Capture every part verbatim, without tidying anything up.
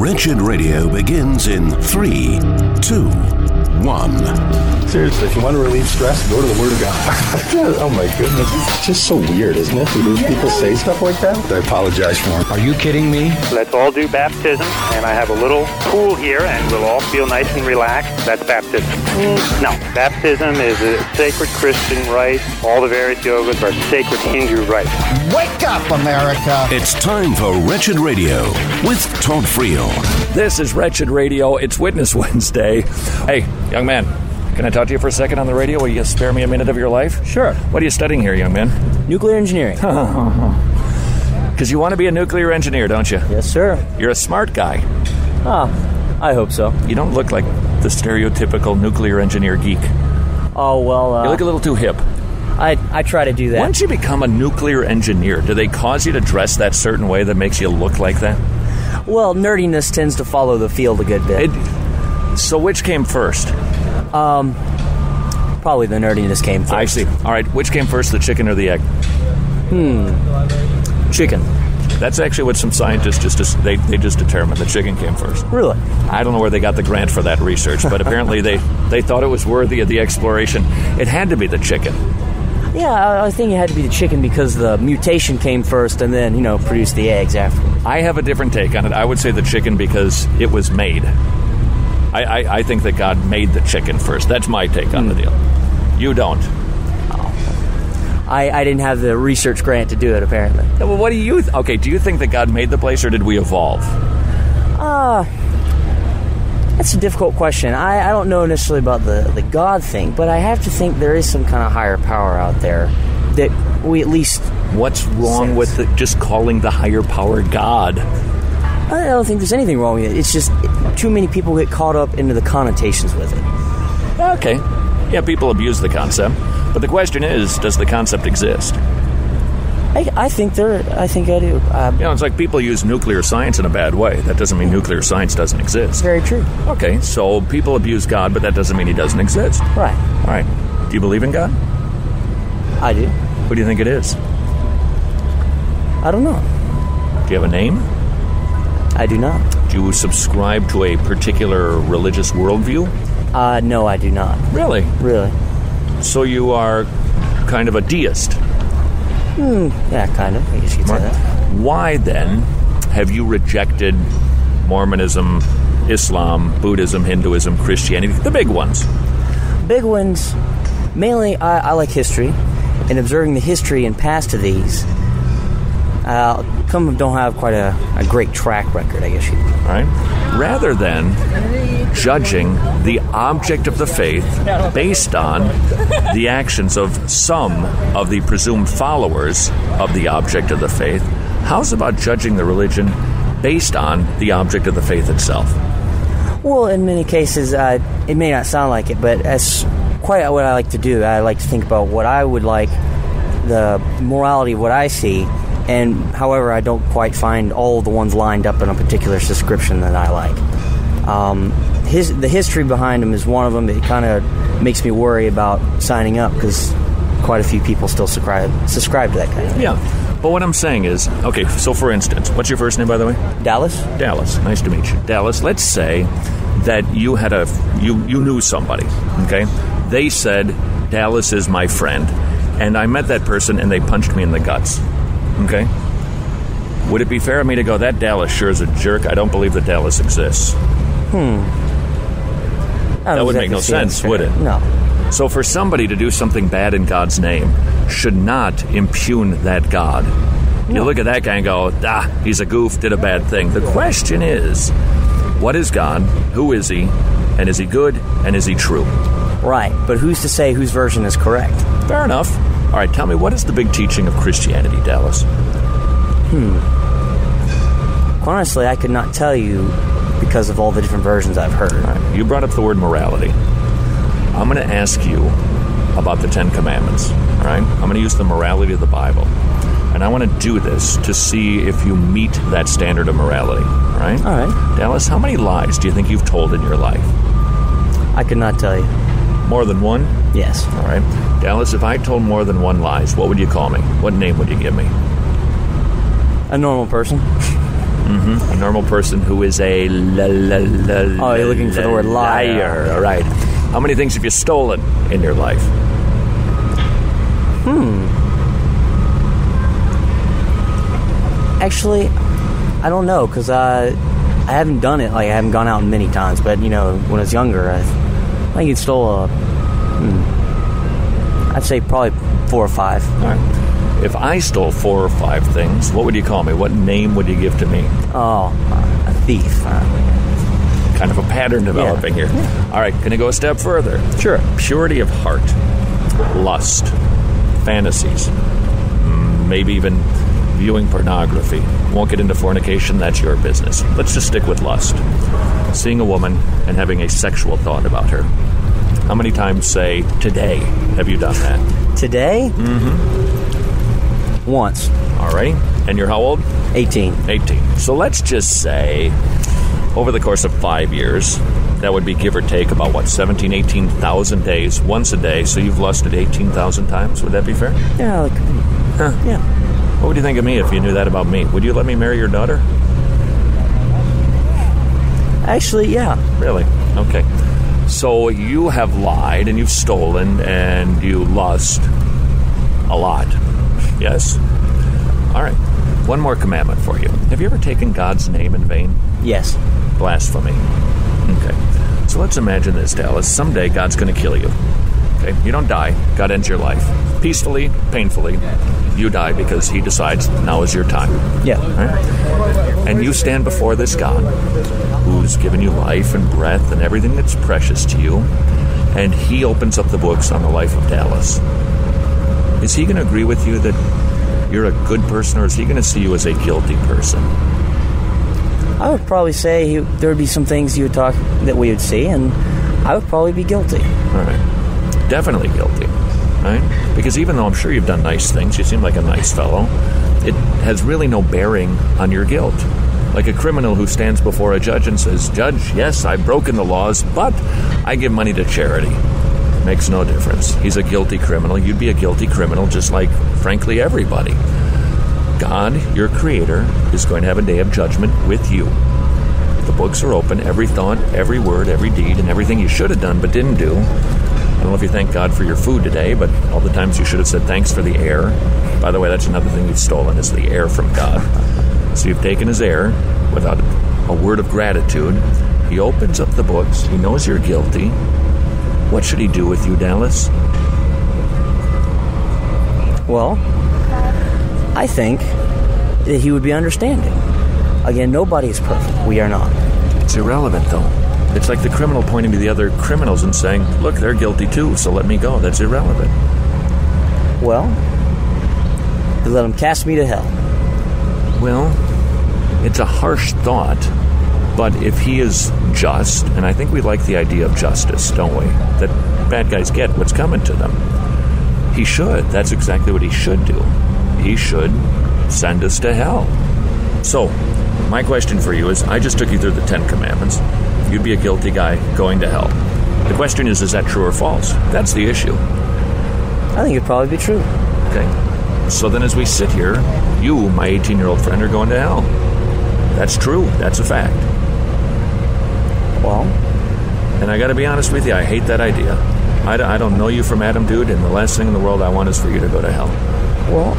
Wretched Radio begins in three, two, one. Seriously, if you want to relieve stress, go to the Word of God. Oh my goodness. It's just so weird, isn't it? Do these people say stuff like that? I apologize for them. Are you kidding me? Let's all do baptism, and I have a little pool here, and we'll all feel nice and relaxed. That's baptism. Mm, no, baptism is a sacred Christian rite. All the various yogas are sacred Hindu rites. Wake up, America! It's time for Wretched Radio with Todd Friel. This is Wretched Radio. It's Witness Wednesday. Hey, young man, can I talk to you for a second on the radio? Will you spare me a minute of your life? Sure. What are you studying here, young man? Nuclear engineering. Because you want to be a nuclear engineer, don't you? Yes, sir. You're a smart guy. Ah, I hope so. You don't look like the stereotypical nuclear engineer geek. Oh, well, uh... You look a little too hip. I I try to do that. Once you become a nuclear engineer, do they cause you to dress that certain way that makes you look like that? Well, nerdiness tends to follow the field a good bit. It, so which came first? Um, probably the nerdiness came first. I see. All right, which came first, the chicken or the egg? Hmm. Chicken. That's actually what some scientists just, just they, they just determined. The chicken came first. Really? I don't know where they got the grant for that research, but apparently they, they thought it was worthy of the exploration. It had to be the chicken. Yeah, I, I think it had to be the chicken because the mutation came first and then, you know, produced the eggs after. I have a different take on it. I would say the chicken because it was made. I, I, I think that God made the chicken first. That's my take on mm. the deal. You don't. Oh. I, I didn't have the research grant to do it, apparently. Well, what do you... Th- okay, do you think that God made the place or did we evolve? Uh... That's a difficult question. I, I don't know necessarily about the, the God thing, but I have to think there is some kind of higher power out there that we at least... What's wrong sense. with the, just calling the higher power God? I don't think there's anything wrong with it. It's just too many people get caught up into the connotations with it. Okay. Yeah, people abuse the concept. But the question is, does the concept exist? I, I think there. I think I do. Uh, you know, it's like people use nuclear science in a bad way. That doesn't mean nuclear science doesn't exist. Very true. Okay, so people abuse God, but that doesn't mean he doesn't exist. Right. All right. Do you believe in God? I do. Who do you think it is? I don't know. Do you have a name? I do not. Do you subscribe to a particular religious worldview? Uh, no, I do not. Really? Really. So you are kind of a deist? Hmm, yeah, kind of. I guess you could say that. Why, then, have you rejected Mormonism, Islam, Buddhism, Hinduism, Christianity, the big ones? Big ones, mainly I, I like history, and observing the history and past of these, uh, some of them don't have quite a, a great track record, I guess you could. All right. Rather than judging the object of the faith based on the actions of some of the presumed followers of the object of the faith, how's about judging the religion based on the object of the faith itself? Well, in many cases, uh, it may not sound like it, but that's quite what I like to do. I like to think about what I would like, the morality of what I see, and however, I don't quite find all the ones lined up in a particular subscription that I like. Um, his, the history behind them is one of them. It kind of makes me worry about signing up because quite a few people still subscribe, subscribe to that kind of thing. Yeah, but what I'm saying is, okay, so for instance, what's your first name, by the way? Dallas. Dallas, nice to meet you. Dallas, let's say that you had a, you, you knew somebody, okay? They said, Dallas is my friend, and I met that person and they punched me in the guts, okay? Would it be fair of me to go, that Dallas sure is a jerk, I don't believe that Dallas exists? Hmm. That would make no sense, would it? No. So for somebody to do something bad in God's name should not impugn that God. No. You look at that guy and go, ah, he's a goof, did a bad thing. The question is, what is God? Who is he? And is he good? And is he true? Right, but who's to say whose version is correct? Fair enough. All right, tell me, what is the big teaching of Christianity, Dallas? Hmm. Honestly, I could not tell you because of all the different versions I've heard. All right. You brought up the word morality. I'm going to ask you about the Ten Commandments, all right? I'm going to use the morality of the Bible. And I want to do this to see if you meet that standard of morality, all right? All right. Dallas, how many lies do you think you've told in your life? I could not tell you. More than one? Yes. All right. Dallas, if I told more than one lies, what would you call me? What name would you give me? A normal person. Mm-hmm. A normal person who is a la, la, la, Oh, you're looking for the word liar. liar. All right. How many things have you stolen in your life? Hmm. Actually, I don't know, because uh, I haven't done it. Like, I haven't gone out many times. But, you know, when I was younger, I, I think it stole a... Hmm, I'd say probably four or five. All right. If I stole four or five things, what would you call me? What name would you give to me? Oh, a thief. Uh, kind of a pattern developing yeah. here. Yeah. All right, can I go a step further? Sure. Purity of heart, lust, fantasies, maybe even viewing pornography. Won't get into fornication, that's your business. Let's just stick with lust. Seeing a woman and having a sexual thought about her. How many times, say, today, have you done that? Today? Mm-hmm. Once. All right. And you're how old? eighteen. eighteen. So let's just say, over the course of five years, that would be give or take about, what, seventeen, eighteen thousand days, once a day. So you've lusted eighteen thousand times. Would that be fair? Yeah, like, Huh. yeah. What would you think of me if you knew that about me? Would you let me marry your daughter? Actually, yeah. Really? Okay. So you have lied and you've stolen and you lust a lot. Yes? All right. One more commandment for you. Have you ever taken God's name in vain? Yes. Blasphemy. Okay. So let's imagine this, Dallas. Someday God's going to kill you. Okay? You don't die. God ends your life. Peacefully, painfully, you die because he decides now is your time. Yeah. Right? And you stand before this God who's given you life and breath and everything that's precious to you, and he opens up the books on the life of Dallas. Is he going to agree with you that you're a good person, or is he going to see you as a guilty person? I would probably say he, there would be some things you would talk that we would see, and I would probably be guilty. All right. Definitely guilty. Right? Because even though I'm sure you've done nice things, you seem like a nice fellow, it has really no bearing on your guilt. Like a criminal who stands before a judge and says, "Judge, yes, I've broken the laws, but I give money to charity." Makes no difference. He's a guilty criminal. You'd be a guilty criminal just like, frankly, everybody. God, your creator, is going to have a day of judgment with you. The books are open. Every thought, every word, every deed, and everything you should have done but didn't do. I don't know if you thank God for your food today, but all the times you should have said thanks for the air. By the way, that's another thing you've stolen, is the air from God. So you've taken his air without a word of gratitude. He opens up the books. He knows you're guilty. What should he do with you, Dallas? Well, I think that he would be understanding. Again, nobody is perfect. We are not. It's irrelevant, though. It's like the criminal pointing to the other criminals and saying, "Look, they're guilty too, so let me go." That's irrelevant. Well, they let him cast me to hell. Well, it's a harsh thought, but if he is just, and I think we like the idea of justice, don't we? That bad guys get what's coming to them. He should. That's exactly what he should do. He should send us to hell. So, my question for you is, I just took you through the Ten Commandments. You'd be a guilty guy going to hell. The question is, is that true or false? That's the issue. I think it'd probably be true. Okay. So then as we sit here, you, my eighteen-year-old friend, are going to hell. That's true. That's a fact. Well, and I got to be honest with you, I hate that idea. I, d- I don't know you from Adam, dude, and the last thing in the world I want is for you to go to hell. Well,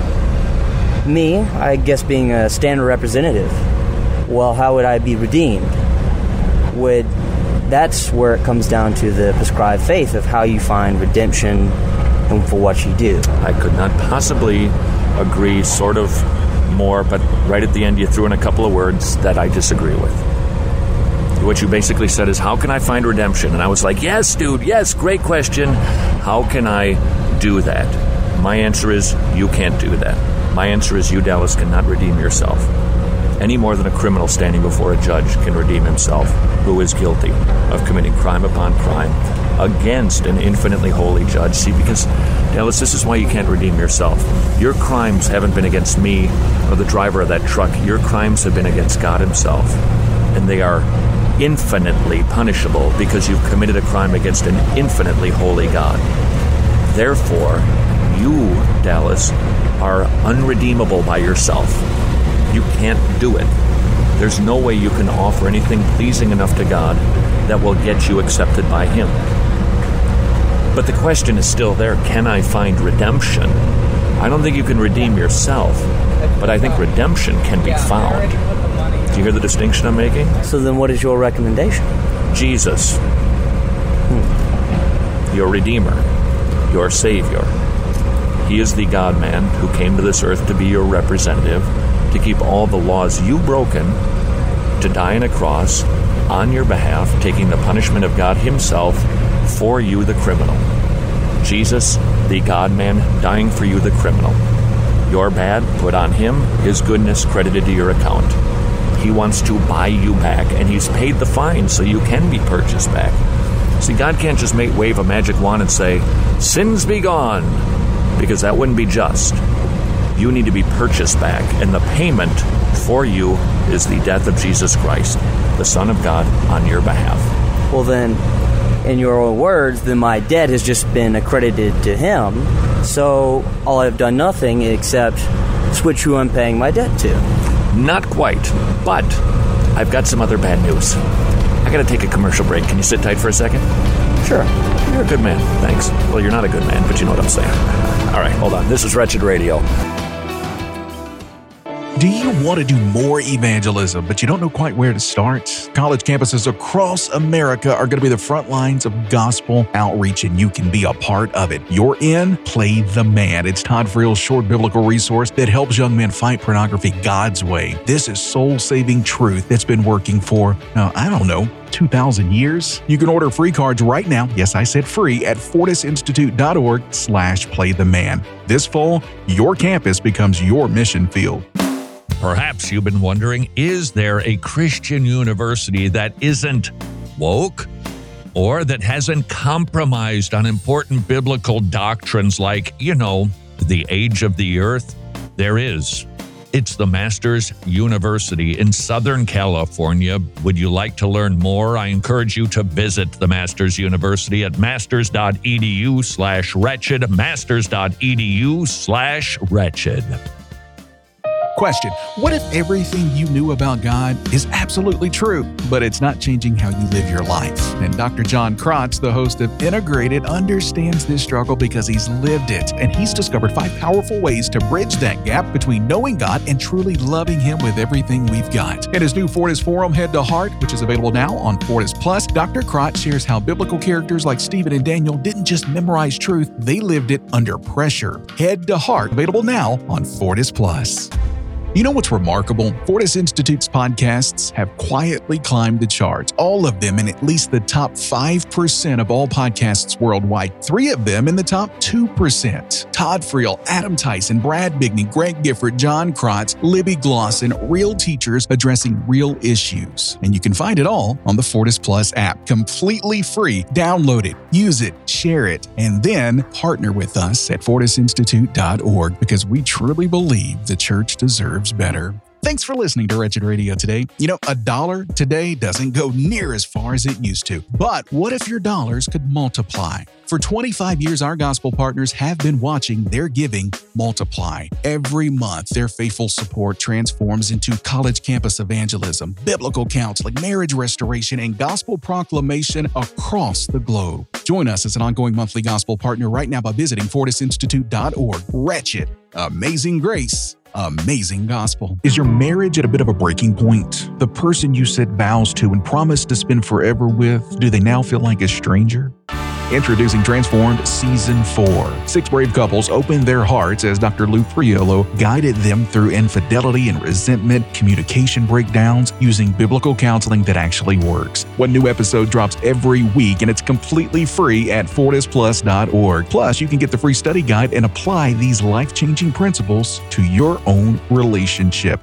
me, I guess being a standard representative, well, how would I be redeemed? Would that's where it comes down to the prescribed faith of how you find redemption and for what you do. I could not possibly agree sort of more, but right at the end you threw in a couple of words that I disagree with. What you basically said is, how can I find redemption? And I was like, yes, dude, yes, great question. How can I do that? My answer is, you can't do that. My answer is, you, Dallas, cannot redeem yourself. Any more than a criminal standing before a judge can redeem himself, who is guilty of committing crime upon crime against an infinitely holy judge. See, because, Dallas, this is why you can't redeem yourself. Your crimes haven't been against me or the driver of that truck. Your crimes have been against God himself. And they are infinitely punishable because you've committed a crime against an infinitely holy God. Therefore, you, Dallas, are unredeemable by yourself. You can't do it. There's no way you can offer anything pleasing enough to God that will get you accepted by Him. But the question is still there, can I find redemption? I don't think you can redeem yourself, but I think redemption can be found. Do you hear the distinction I'm making? So then what is your recommendation? Jesus. Hmm. Your Redeemer. Your Savior. He is the God-man who came to this earth to be your representative, to keep all the laws you've broken, to die on a cross on your behalf, taking the punishment of God Himself for you, the criminal. Jesus, the God-man, dying for you, the criminal. Your bad, put on Him, His goodness credited to your account. He wants to buy you back, and He's paid the fine so you can be purchased back. See, God can't just make, wave a magic wand and say, sins be gone, because that wouldn't be just. You need to be purchased back, and the payment for you is the death of Jesus Christ, the Son of God, on your behalf. Well then, in your own words, then my debt has just been accredited to Him, so all I've done nothing except switch who I'm paying my debt to. Not quite, but I've got some other bad news. I gotta take a commercial break. Can you sit tight for a second? Sure. You're a good man. Thanks. Well, you're not a good man, but you know what I'm saying. All right, hold on. This is Wretched Radio. Do you want to do more evangelism, but you don't know quite where to start? College campuses across America are going to be the front lines of gospel outreach, and you can be a part of it. You're in Play the Man. It's Todd Friel's short biblical resource that helps young men fight pornography God's way. This is soul-saving truth that's been working for, uh, I don't know, two thousand years. You can order free cards right now. Yes, I said free at fortisinstitute.org slash play the man. This fall, your campus becomes your mission field. Perhaps you've been wondering, is there a Christian university that isn't woke or that hasn't compromised on important biblical doctrines like, you know, the age of the earth? There is. It's the Masters University in Southern California. Would you like to learn more? I encourage you to visit the Masters University at masters.edu slash wretched, masters.edu slash wretched. Question: what if everything you knew about God is absolutely true, but it's not changing how you live your life? And Doctor John Krotz, the host of Integrated, understands this struggle because he's lived it, and he's discovered five powerful ways to bridge that gap between knowing God and truly loving Him with everything we've got. In his new Fortis Forum, Head to Heart, which is available now on Fortis Plus, Doctor Krotz shares how biblical characters like Stephen and Daniel didn't just memorize truth, they lived it under pressure. Head to Heart, available now on Fortis Plus. You know what's remarkable? Fortis Institute's podcasts have quietly climbed the charts, all of them in at least the top five percent of all podcasts worldwide, three of them in the top two percent. Todd Friel, Adam Tyson, Brad Bigney, Greg Gifford, John Krotz, Libby Glosson, real teachers addressing real issues. And you can find it all on the Fortis Plus app, completely free. Download it, use it, share it, and then partner with us at fortis institute dot org because we truly believe the church deserves better. Thanks for listening to Wretched Radio today. You know, a dollar today doesn't go near as far as it used to. But what if your dollars could multiply? For twenty-five years, our gospel partners have been watching their giving multiply. Every month, their faithful support transforms into college campus evangelism, biblical counseling, marriage restoration, and gospel proclamation across the globe. Join us as an ongoing monthly gospel partner right now by visiting fortis institute dot org. Wretched, amazing grace, amazing gospel. Is your marriage at a bit of a breaking point? The person you said vows to and promised to spend forever with, do they now feel like a stranger? Introducing Transformed Season four. Six brave couples opened their hearts as Doctor Lou Priolo guided them through infidelity and resentment, communication breakdowns, using biblical counseling that actually works. One new episode drops every week, and it's completely free at fortis plus dot org. Plus, you can get the free study guide and apply these life-changing principles to your own relationship.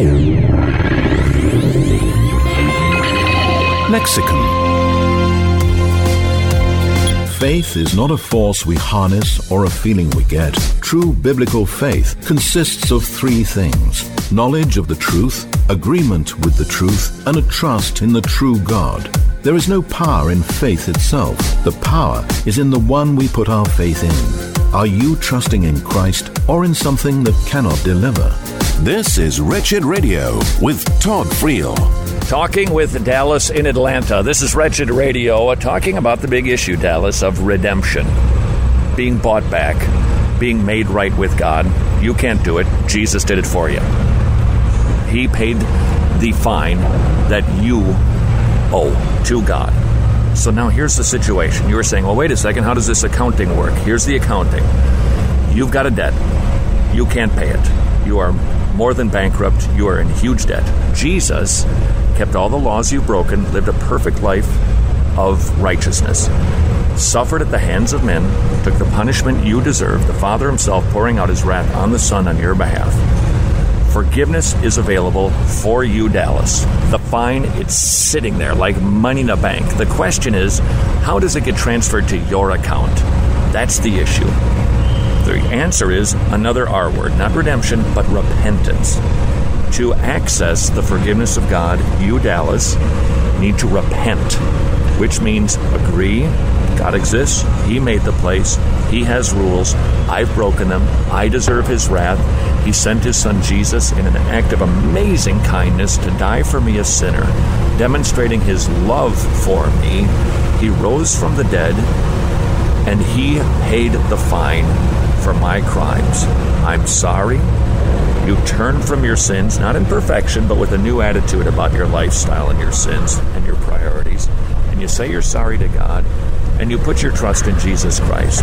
Mexican. Faith is not a force we harness or a feeling we get. True biblical faith consists of three things: knowledge of the truth, agreement with the truth, and a trust in the true God. There is no power in faith itself. The power is in the one we put our faith in. Are you trusting in Christ or in something that cannot deliver? This is Wretched Radio with Todd Friel. Talking with Dallas in Atlanta. This is Wretched Radio, uh, talking about the big issue, Dallas, of redemption. Being bought back, being made right with God. You can't do it. Jesus did it for you. He paid the fine that you owe to God. So now here's the situation. You were saying, well, wait a second, how does this accounting work? Here's the accounting. You've got a debt. You can't pay it. You are more than bankrupt. You are in huge debt. Jesus kept all the laws you've broken, lived a perfect life of righteousness, suffered at the hands of men, took the punishment you deserve, the Father himself pouring out his wrath on the Son on your behalf. Forgiveness is available for you, Dallas. The fine, it's sitting there like money in a bank. The question is, how does it get transferred to your account? That's the issue. The answer is another R word, not redemption, but repentance. To access the forgiveness of God, you, Dallas, need to repent, which means agree God exists. He made the place. He has rules. I've broken them. I deserve his wrath. He sent his son Jesus in an act of amazing kindness to die for me, a sinner, demonstrating his love for me. He rose from the dead, and he paid the fine for my crimes. I'm sorry. You turn from your sins, not in perfection, but with a new attitude about your lifestyle and your sins and your priorities. And you say you're sorry to God, and you put your trust in Jesus Christ.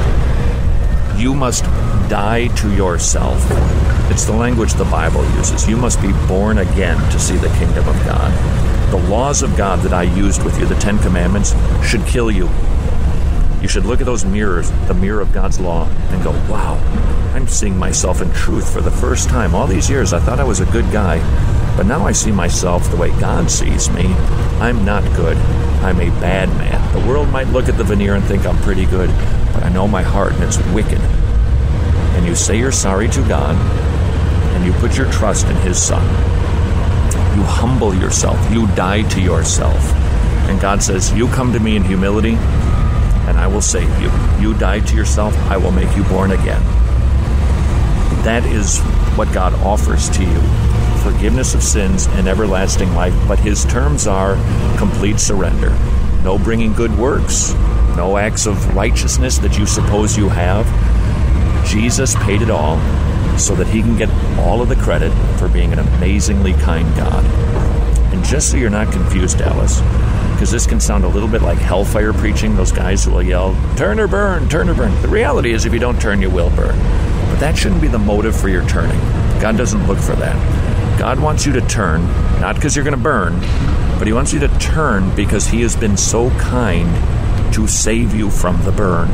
You must die to yourself. It's the language the Bible uses. You must be born again to see the kingdom of God. The laws of God that I used with you, the Ten Commandments, should kill you. You should look at those mirrors, the mirror of God's law, and go, wow, I'm seeing myself in truth for the first time. All these years I thought I was a good guy, but now I see myself the way God sees me. I'm not good. I'm a bad man. The world might look at the veneer and think I'm pretty good, but I know my heart and it's wicked. And you say you're sorry to God, and you put your trust in his Son. You humble yourself. You die to yourself. And God says, you come to me in humility, and I will save you. You die to yourself, I will make you born again. That is what God offers to you. Forgiveness of sins and everlasting life, but his terms are complete surrender. No bringing good works, no acts of righteousness that you suppose you have. Jesus paid it all so that he can get all of the credit for being an amazingly kind God. And just so you're not confused, Dallas, because this can sound a little bit like hellfire preaching, those guys who will yell, turn or burn, turn or burn. The reality is if you don't turn, you will burn. But that shouldn't be the motive for your turning. God doesn't look for that. God wants you to turn, not because you're going to burn, but he wants you to turn because he has been so kind to save you from the burn.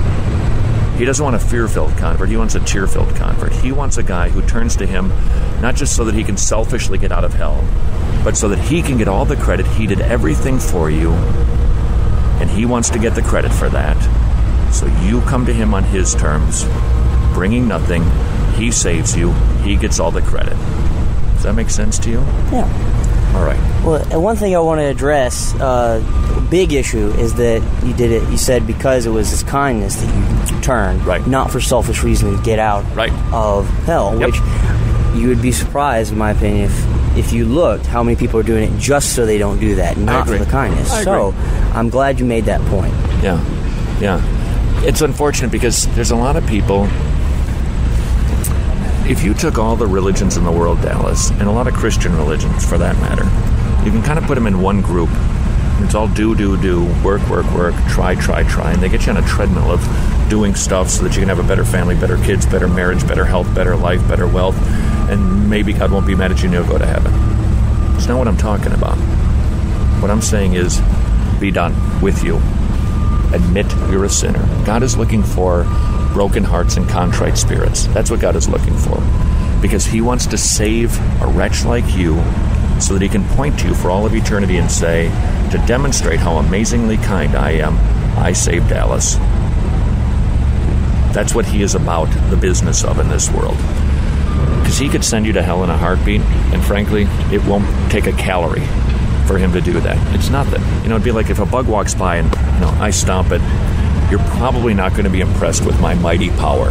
He doesn't want a fear-filled convert. He wants a tear-filled convert. He wants a guy who turns to him not just so that he can selfishly get out of hell, but so that he can get all the credit. He did everything for you, and he wants to get the credit for that. So you come to him on his terms, bringing nothing. He saves you. He gets all the credit. Does that make sense to you? Yeah. All right. Well, and one thing I want to address, uh, big issue, is that you did it, you said because it was his kindness that you turned, right, not for selfish reasons to get out right. of hell, yep. which you would be surprised, in my opinion, if if you looked how many people are doing it just so they don't do that, not for the kindness. I so agree. I'm glad you made that point. Yeah, yeah. It's unfortunate because there's a lot of people. If you took all the religions in the world, Dallas, and a lot of Christian religions for that matter, you can kind of put them in one group. It's all do, do, do, work, work, work, try, try, try, and they get you on a treadmill of doing stuff so that you can have a better family, better kids, better marriage, better health, better life, better wealth, and maybe God won't be mad at you and you'll go to heaven. It's not what I'm talking about. What I'm saying is, be done with you. Admit you're a sinner. God is looking for broken hearts and contrite spirits. That's what God is looking for. Because he wants to save a wretch like you so that he can point to you for all of eternity and say, to demonstrate how amazingly kind I am, I saved Dallas. That's what he is about, the business of in this world. Because he could send you to hell in a heartbeat, and frankly, it won't take a calorie for him to do that. It's nothing. You know, it'd be like if a bug walks by and, you know, I stomp it, you're probably not going to be impressed with my mighty power.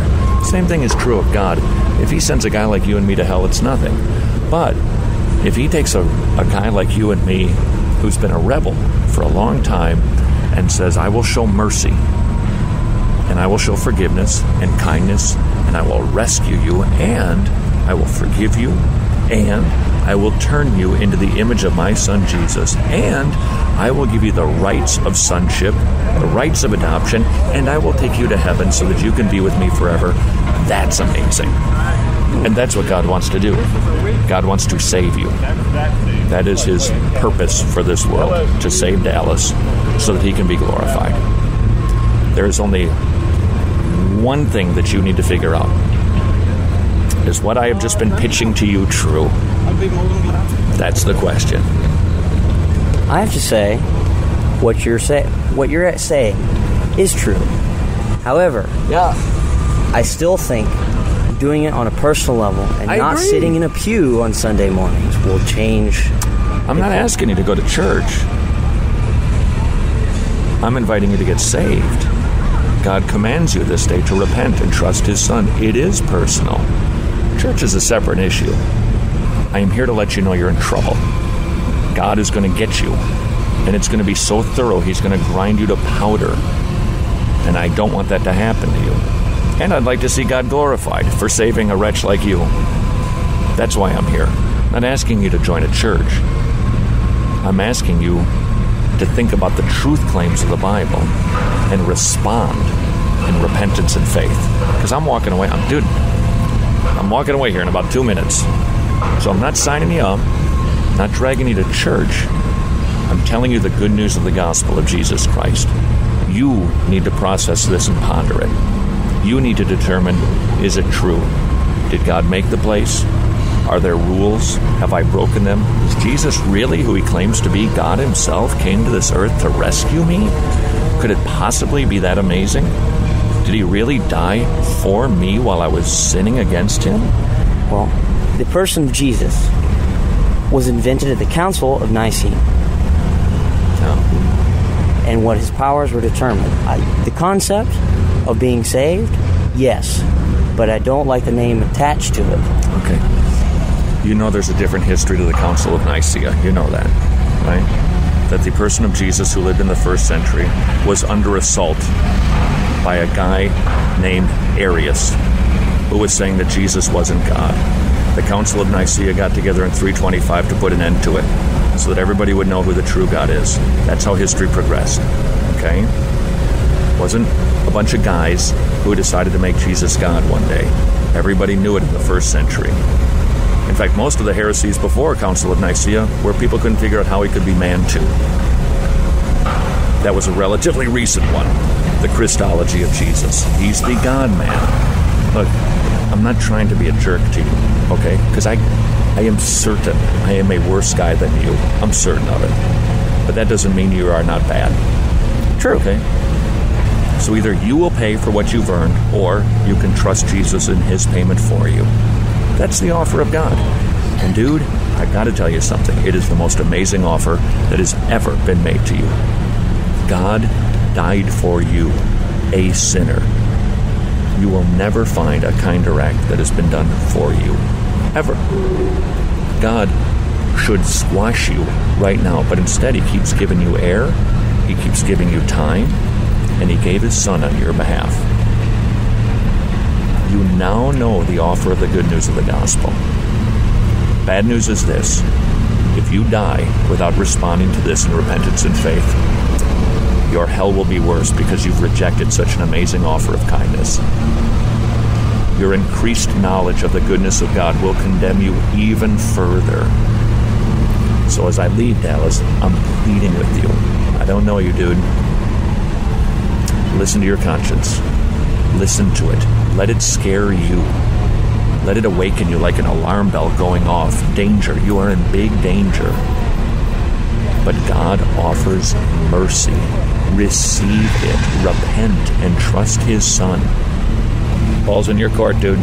Same thing is true of God. If he sends a guy like you and me to hell, it's nothing. But if he takes a, a guy like you and me who's been a rebel for a long time and says, I will show mercy, and I will show forgiveness and kindness, and I will rescue you, and I will forgive you, and I will turn you into the image of my son Jesus, and I will give you the rights of sonship, the rights of adoption, and I will take you to heaven so that you can be with me forever. That's amazing. And that's what God wants to do. God wants to save you. That is his purpose for this world, to save Dallas so that he can be glorified. There is only one thing that you need to figure out. Is what I have just been pitching to you true? That's the question. I have to say, what you're say, what you're saying is true. However, yeah, I still think doing it on a personal level and I not agree. sitting in a pew on Sunday mornings will change. I'm not asking you to go to church. I'm inviting you to get saved. God commands you this day to repent and trust his son. It is personal. Church is a separate issue. I am here to let you know you're in trouble. God is going to get you, and it's going to be so thorough, he's going to grind you to powder. And I don't want that to happen to you. And I'd like to see God glorified for saving a wretch like you. That's why I'm here. I'm not asking you to join a church. I'm asking you to think about the truth claims of the Bible and respond in repentance and faith. Because I'm walking away. I'm, dude, I'm walking away here in about two minutes. So I'm not signing you up, not dragging you to church. I'm telling you the good news of the gospel of Jesus Christ. You need to process this and ponder it. You need to determine, is it true? Did God make the place? Are there rules? Have I broken them? Is Jesus really who he claims to be? God himself came to this earth to rescue me? Could it possibly be that amazing? Did he really die for me while I was sinning against him? Well, the person of Jesus was invented at the Council of Nicaea. No. And what his powers were determined. I, the concept of being saved, yes, but I don't like the name attached to it. Okay. You know there's a different history to the Council of Nicaea. You know that, right? That the person of Jesus who lived in the first century was under assault by a guy named Arius, who was saying that Jesus wasn't God. The Council of Nicaea got together in three twenty-five to put an end to it, so that everybody would know who the true God is. That's how history progressed, okay? Wasn't a bunch of guys who decided to make Jesus God one day. Everybody knew it in the first century. In fact, most of the heresies before Council of Nicaea were people couldn't figure out how he could be man too. That was a relatively recent one, the Christology of Jesus. He's the God-man. Look, I'm not trying to be a jerk to you, okay? Because I, I am certain I am a worse guy than you. I'm certain of it. But that doesn't mean you are not bad. True. Okay? So either you will pay for what you've earned, or you can trust Jesus in his payment for you. That's the offer of God. And dude, I've got to tell you something. It is the most amazing offer that has ever been made to you. God died for you, a sinner. You will never find a kinder act that has been done for you. Ever. God should squash you right now, but instead he keeps giving you air, he keeps giving you time, and he gave his son on your behalf. You now know the offer of the good news of the gospel. Bad news is this: if you die without responding to this in repentance and faith, your hell will be worse because you've rejected such an amazing offer of kindness. Your increased knowledge of the goodness of God will condemn you even further. So as I leave Dallas, I'm pleading with you. I don't know you, dude. Listen to your conscience. Listen to it. Let it scare you. Let it awaken you like an alarm bell going off. Danger. You are in big danger. But God offers mercy. Receive it. Repent and trust his son. Ball's in your court, dude.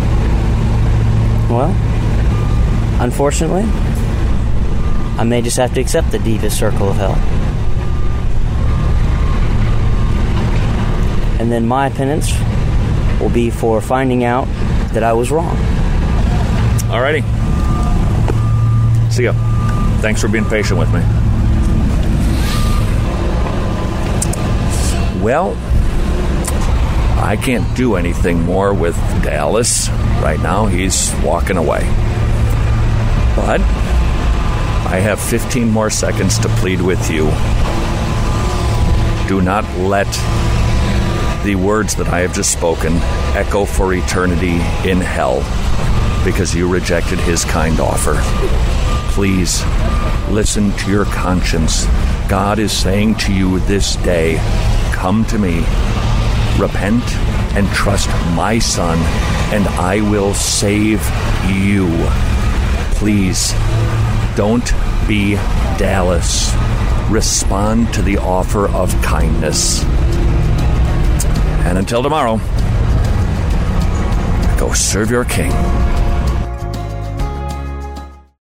Well, unfortunately, I may just have to accept the deepest circle of hell. And then my penance will be for finding out that I was wrong. Alrighty. See ya. Thanks for being patient with me. Well, I can't do anything more with Dallas right now. He's walking away. But I have fifteen more seconds to plead with you. Do not let the words that I have just spoken echo for eternity in hell because you rejected his kind offer. Please listen to your conscience. God is saying to you this day, come to me, repent and trust my Son, and I will save you. Please, don't be Dallas. Respond to the offer of kindness. And until tomorrow, go serve your King.